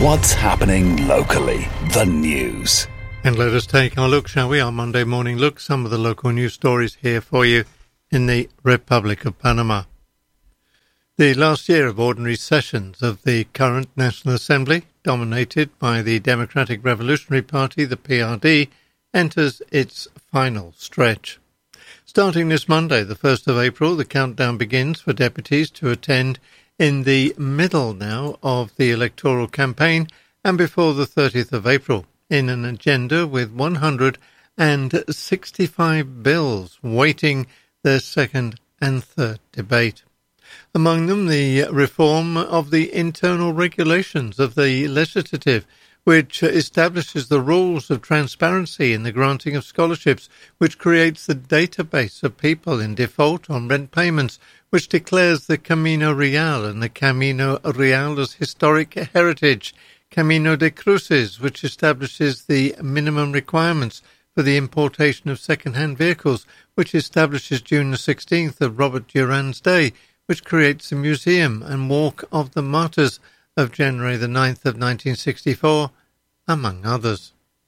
What's happening locally? The news. And let us take our look, shall we? Our Monday morning look. Some of the local news stories here for you in the Republic of Panama. The last year of ordinary sessions of the current National Assembly, dominated by the Democratic Revolutionary Party, the PRD, enters its final stretch. Starting this Monday, the 1st of April, the countdown begins for deputies to attend in the middle now of the electoral campaign and before the 30th of April, in an agenda with 165 bills waiting their second and third debate. Among them, the reform of the internal regulations of the legislative, which establishes the rules of transparency in the granting of scholarships, which creates the database of people in default on rent payments, which declares the Camino Real and the Camino Real as historic heritage, Camino de Cruces, which establishes the minimum requirements for the importation of second-hand vehicles, which establishes June the 16th of Robert Duran's Day, which creates a museum and Walk of the Martyrs of January the 9th of 1964, among others.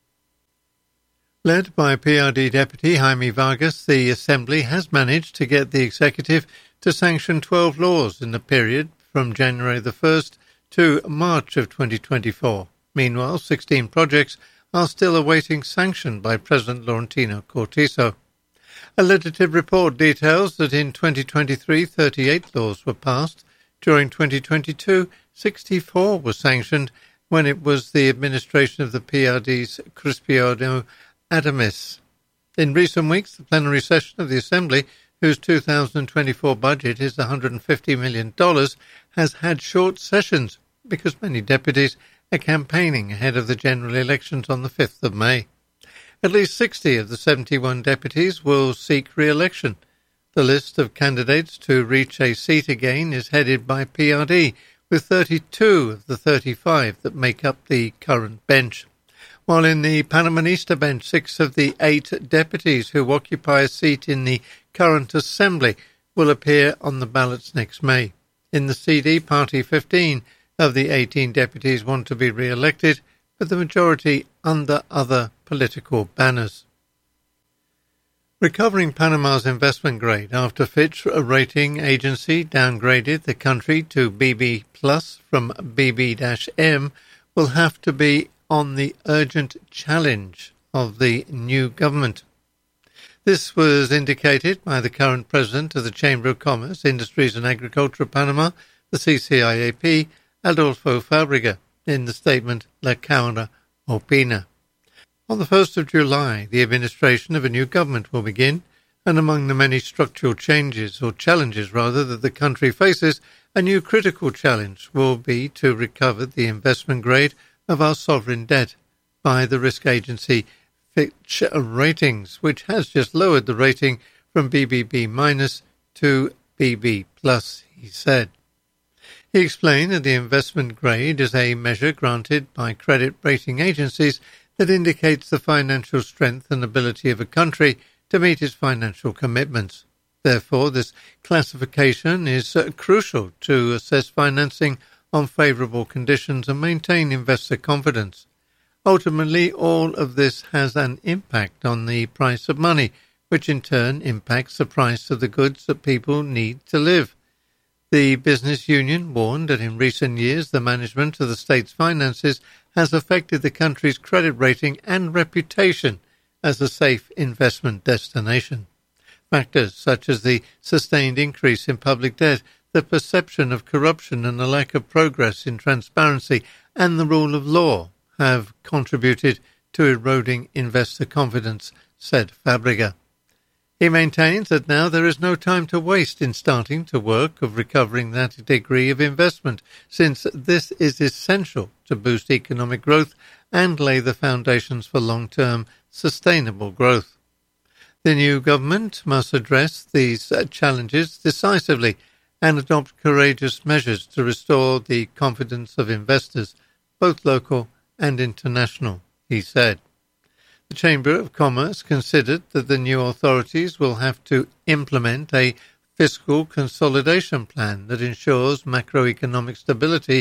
Led by PRD Deputy Jaime Vargas, the Assembly has managed to get the Executive to sanction 12 laws in the period from January the 1st to March of 2024. Meanwhile, 16 projects are still awaiting sanction by President Laurentino Cortizo. A legislative report details that in 2023, 38 laws were passed. During 2022, 64 were sanctioned when it was the administration of the PRD's Cristiano Adames. In recent weeks, the plenary session of the Assembly, whose 2024 budget is $150 million, has had short sessions because many deputies are campaigning ahead of the general elections on the 5th of May. At least 60 of the 71 deputies will seek re-election. The list of candidates to reach a seat again is headed by PRD, with 32 of the 35 that make up the current bench. While in the Panamanista bench, 6 of the 8 deputies who occupy a seat in the current Assembly will appear on the ballots next May. In the CD party, 15 of the 18 deputies want to be re-elected, with the majority under other political banners. Recovering Panama's investment grade after Fitch rating agency downgraded the country to BB+ from BB-M will have to be on the urgent challenge of the new government. This was indicated by the current president of the Chamber of Commerce, Industries and Agriculture of Panama, the CCIAP, Adolfo Fabrega, in the statement La Cámara Opina. On the 1st of July, the administration of a new government will begin, and among the many structural challenges that the country faces, a new critical challenge will be to recover the investment grade of our sovereign debt by the risk agency Fitch Ratings, which has just lowered the rating from BBB- to BB+, he said. He explained that the investment grade is a measure granted by credit rating agencies that indicates the financial strength and ability of a country to meet its financial commitments. Therefore, this classification is crucial to assess financing on favourable conditions and maintain investor confidence. Ultimately, all of this has an impact on the price of money, which in turn impacts the price of the goods that people need to live. The business union warned that in recent years the management of the state's finances has affected the country's credit rating and reputation as a safe investment destination. Factors such as the sustained increase in public debt, the perception of corruption and the lack of progress in transparency and the rule of law have contributed to eroding investor confidence, said Fabrega. He maintains that now there is no time to waste in starting to work of recovering that degree of investment, since this is essential to boost economic growth and lay the foundations for long-term sustainable growth. The new government must address these challenges decisively and adopt courageous measures to restore the confidence of investors, both local and international, he said. The Chamber of Commerce considered that the new authorities will have to implement a fiscal consolidation plan that ensures macroeconomic stability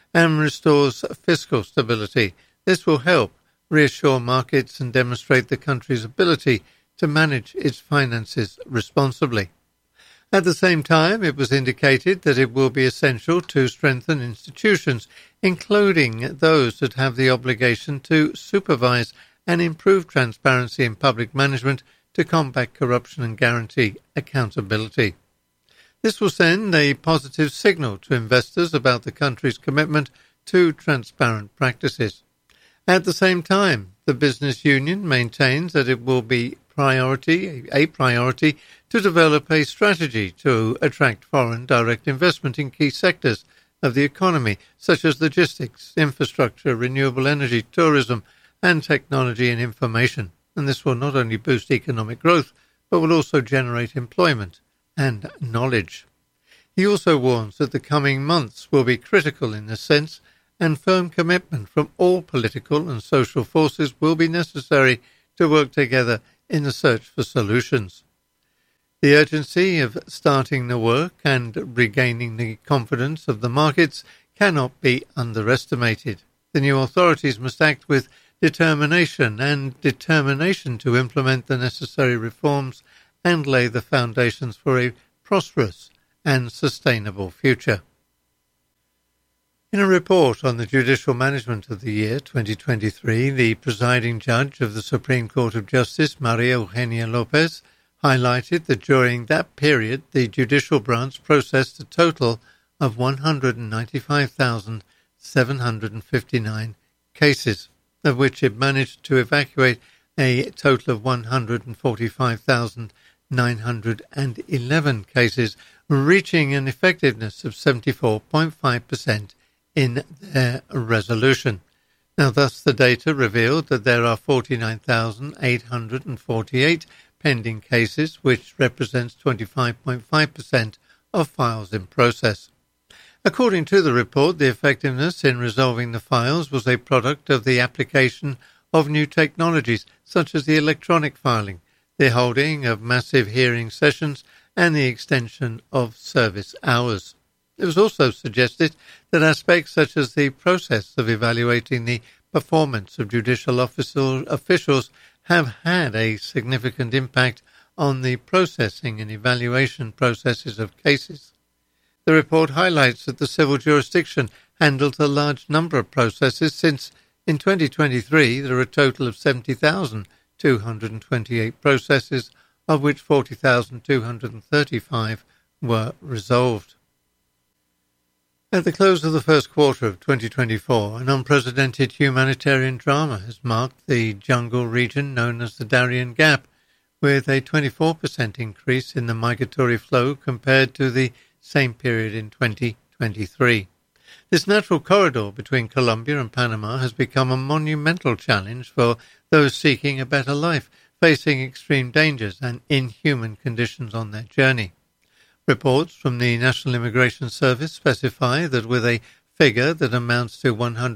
and restores fiscal stability. This will help reassure markets and demonstrate the country's ability to manage its finances responsibly. At the same time, it was indicated that it will be essential to strengthen institutions, including those that have the obligation to supervise and improve transparency in public management to combat corruption and guarantee accountability. This will send a positive signal to investors about the country's commitment to transparent practices. At the same time, the business union maintains that it will be a priority to develop a strategy to attract foreign direct investment in key sectors of the economy, such as logistics, infrastructure, renewable energy, tourism, and technology and information. And this will not only boost economic growth, but will also generate employment and knowledge. He also warns that the coming months will be critical in this sense, and firm commitment from all political and social forces will be necessary to work together in the search for solutions. The urgency of starting the work and regaining the confidence of the markets cannot be underestimated. The new authorities must act with determination to implement the necessary reforms and lay the foundations for a prosperous and sustainable future. In a report on the judicial management of the year 2023, the presiding judge of the Supreme Court of Justice, Maria Eugenia Lopez, highlighted that during that period the judicial branch processed a total of 195,759 cases, of which it managed to evacuate a total of 145,911 cases, reaching an effectiveness of 74.5% in their resolution. Now, thus the data revealed that there are 49,848 pending cases, which represents 25.5% of files in process. According to the report, the effectiveness in resolving the files was a product of the application of new technologies such as the electronic filing, the holding of massive hearing sessions, and the extension of service hours. It was also suggested that aspects such as the process of evaluating the performance of judicial officials have had a significant impact on the processing and evaluation processes of cases. The report highlights that the civil jurisdiction handles a large number of processes since in 2023 there are a total of 70,228 processes, of which 40,235 were resolved. At the close of the first quarter of 2024, an unprecedented humanitarian drama has marked the jungle region known as the Darien Gap, with a 24% increase in the migratory flow compared to the same period in 2023. This natural corridor between Colombia and Panama has become a monumental challenge for those seeking a better life, facing extreme dangers and inhuman conditions on their journey. Reports from the National Immigration Service specify that with a figure that amounts to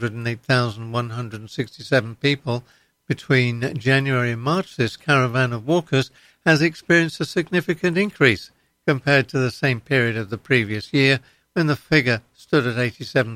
108,167 people between January and March, this caravan of walkers has experienced a significant increase compared to the same period of the previous year, when the figure stood at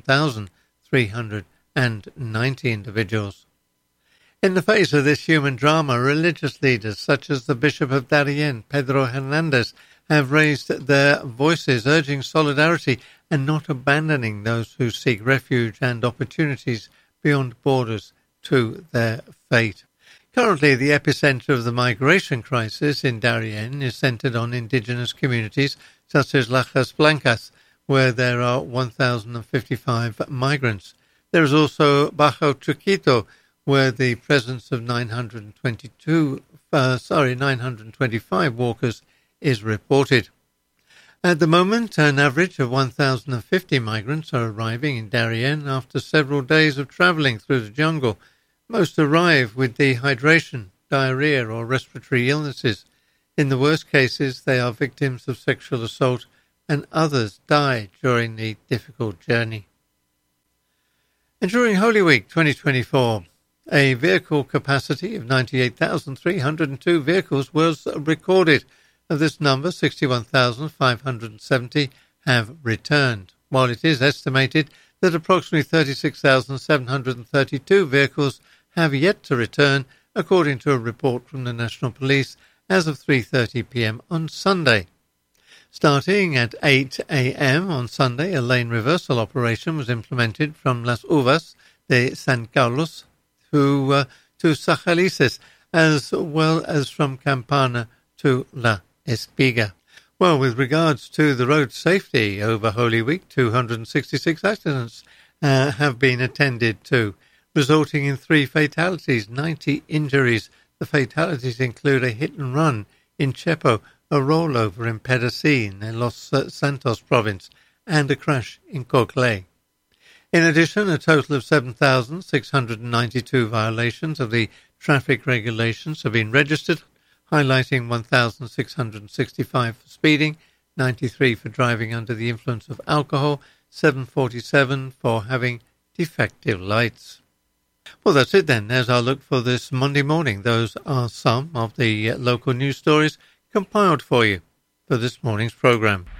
87,390 individuals. In the face of this human drama, religious leaders such as the Bishop of Darien, Pedro Hernandez, have raised their voices, urging solidarity and not abandoning those who seek refuge and opportunities beyond borders to their fate. Currently, the epicenter of the migration crisis in Darien is centered on indigenous communities such as Lajas Blancas, where there are 1,055 migrants. There is also Bajo Chiquito, where the presence of 925 walkers is reported. At the moment, an average of 1,050 migrants are arriving in Darien after several days of travelling through the jungle. Most arrive with dehydration, diarrhea, or respiratory illnesses. In the worst cases, they are victims of sexual assault, and others die during the difficult journey. And during Holy Week 2024, a vehicle capacity of 98,302 vehicles was recorded. Of this number, 61,570 have returned, while it is estimated that approximately 36,732 vehicles have yet to return, according to a report from the National Police as of 3:30 p.m. on Sunday. Starting at 8 a.m. on Sunday, a lane reversal operation was implemented from Las Uvas de San Carlos to Sachalices, as well as from Campana to La Espiga. Well, with regards to the road safety over Holy Week, 266 accidents have been attended to, resulting in 3 fatalities, 90 injuries. The fatalities include a hit and run in Chepo, a rollover in Pedacin in Los Santos province, and a crash in Coclé. In addition, a total of 7,692 violations of the traffic regulations have been registered, highlighting 1,665 for speeding, 93 for driving under the influence of alcohol, 747 for having defective lights. Well, that's it then. There's our look for this Monday morning. Those are some of the local news stories compiled for you for this morning's programme.